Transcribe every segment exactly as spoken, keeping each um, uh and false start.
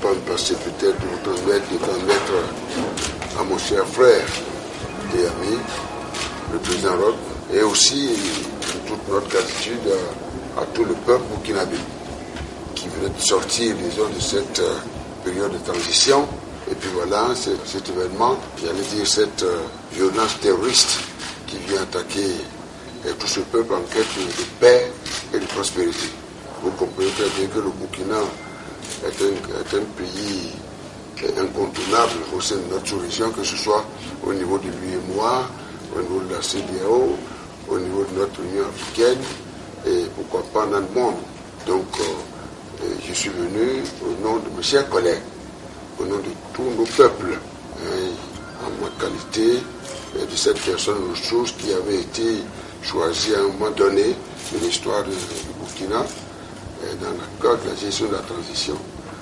pas me passer peut-être de vous transmettre, de transmettre à mon cher frère et ami, le président Roch, et aussi toute notre gratitude à, à tout le peuple burkinabé qui venait de sortir, disons, de cette euh, période de transition. Et puis voilà, cet événement, j'allais dire cette euh, violence terroriste qui vient attaquer euh, tout ce peuple en quête de, de paix et de prospérité. Vous comprenez très bien que le Burkina est un, est un pays incontournable au sein de notre sous-région, que ce soit au niveau de l'U E M O A, au niveau de la C D A O, au niveau de notre Union africaine, et pourquoi pas dans le monde. Donc, euh, je suis venu au nom de mes chers collègues, au nom de tous nos peuples, hein, en ma qualité de cette personne ressource qui avait été choisie à un moment donné de l'histoire du Burkina, dans le cadre de la gestion de la transition,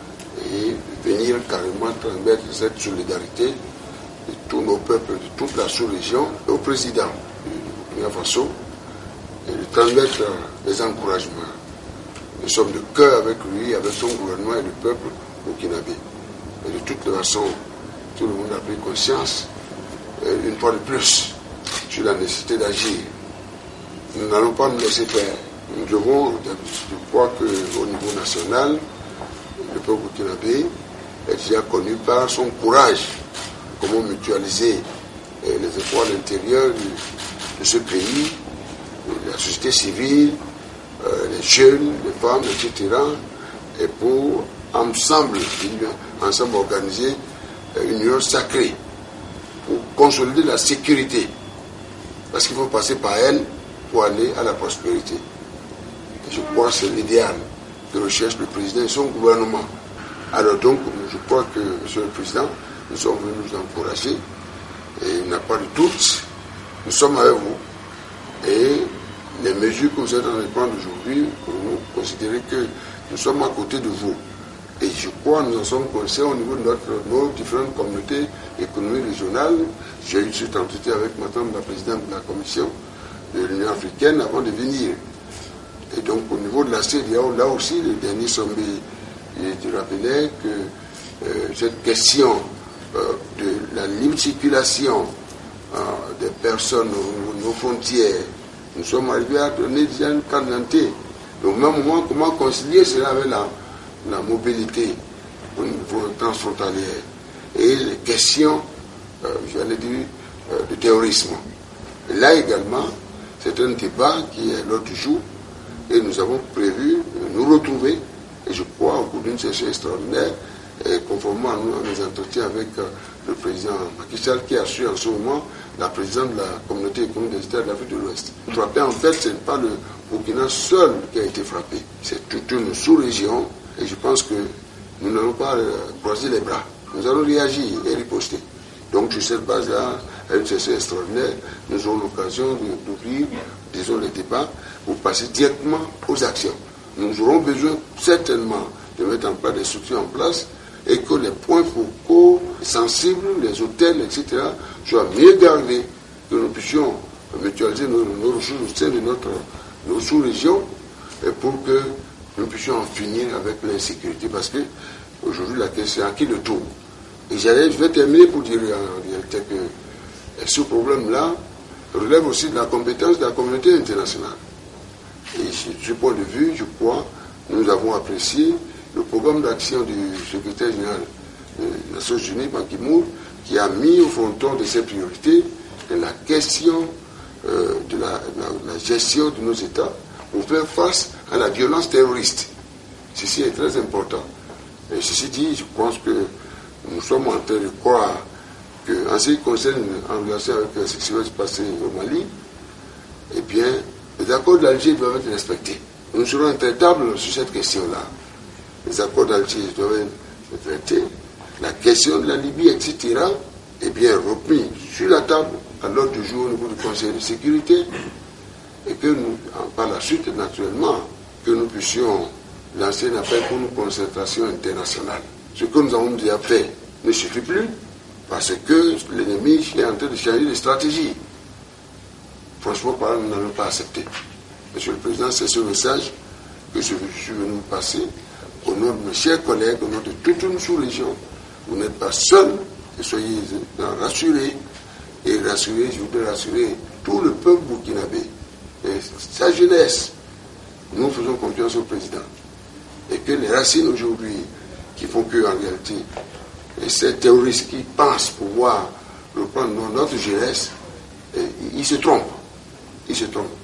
et venir carrément transmettre cette solidarité de tous nos peuples, de toute la sous-région, au président du Burkina Faso, et de transmettre des encouragements. Nous sommes de cœur avec lui, avec son gouvernement et le peuple burkinabé. Et de toute façon, tout le monde a pris conscience, une fois de plus, sur la nécessité d'agir. Nous n'allons pas nous laisser faire. Nous devons, je crois qu'au niveau national, le peuple burkinabé est déjà connu par son courage, comment mutualiser les efforts à l'intérieur de, de ce pays, la société civile, les jeunes, les femmes, et cetera, et pour ensemble, ensemble organiser une union sacrée, pour consolider la sécurité, parce qu'il faut passer par elle pour aller à la prospérité. Je crois que c'est l'idéal que recherche le président et son gouvernement. Alors donc, je crois que, Monsieur le Président, nous sommes venus nous encourager, et il n'y a pas de doute, nous sommes avec vous. Et les mesures que vous êtes en train de prendre aujourd'hui, nous considérons que nous sommes à côté de vous. Et je crois que nous en sommes conscients au niveau de notre, nos différentes communautés économiques régionales. J'ai eu cette entretien avec madame la présidente de la commission de l'Union africaine avant de venir. Et donc au niveau de la C D A O, là aussi, le dernier sommet, je rappelais que euh, cette question euh, de la libre circulation euh, des personnes au niveau de nos frontières, nous sommes arrivés à donner déjà une carte. Donc, au même moment, comment concilier cela avec la, la mobilité au niveau transfrontalier et les questions, euh, j'allais dire, euh, de terrorisme. Et là également, c'est un débat qui est l'ordre du jour et nous avons prévu de nous retrouver, et je crois, au cours d'une session extraordinaire, et conformément à, nous, à nos entretiens avec euh, le président Macky Sall, qui assure en ce moment la présidente de la communauté économique des États de l'Afrique de l'Ouest. Frappé, en fait, ce n'est pas le Burkina seul qui a été frappé, c'est toute une sous-région, et je pense que nous n'allons pas euh, croiser les bras. Nous allons réagir et riposter. Donc, sur cette base-là, à une session extraordinaire, nous aurons l'occasion d'ouvrir, disons, les débats pour passer directement aux actions. Nous aurons besoin certainement de mettre en place des structures en place et que les points focaux, sensibles, les hôtels, et cetera, soient mieux gardés, que nous puissions mutualiser nos, nos ressources au sein de notre, nos sous-régions et pour que nous puissions en finir avec l'insécurité. Parce que aujourd'hui, la question est à qui le tour. Et j'allais, je vais terminer pour dire en réalité que ce problème-là relève aussi de la compétence de la communauté internationale. Et de ce point de vue, je crois, nous avons apprécié le programme d'action du secrétaire général des Nations Unies, Ban Ki-moon, qui a mis au fronton de ses priorités la question euh, de la, la, la gestion de nos États pour faire face à la violence terroriste. Ceci est très important. Et ceci dit, je pense que nous sommes en train de croire qu'en ce qui concerne, en relation avec ce qui va se passer au Mali, eh bien, les accords d'Alger doivent être respectés. Nous serons intraitables sur cette question-là. Les accords d'Alger doivent être traités. La question de la Libye, et cetera, est bien remis sur la table à l'ordre du jour au niveau du Conseil de sécurité et que nous, par la suite, naturellement, que nous puissions lancer un appel pour une concertation internationale. Ce que nous avons déjà fait ne suffit plus parce que l'ennemi est en train de changer de stratégie. Franchement, par là, nous n'allons pas accepter. Monsieur le Président, c'est ce message que je suis venu vous passer au nom de mes chers collègues, au nom de toute une sous-région, vous n'êtes pas seuls, et soyez rassurés, et rassurés, je voudrais rassurer tout le peuple burkinabé, et sa jeunesse. Nous faisons confiance au président. Et que les racines aujourd'hui, qui font que en réalité, et ces terroristes qui pensent pouvoir reprendre notre jeunesse, ils se trompent. Ils se trompent.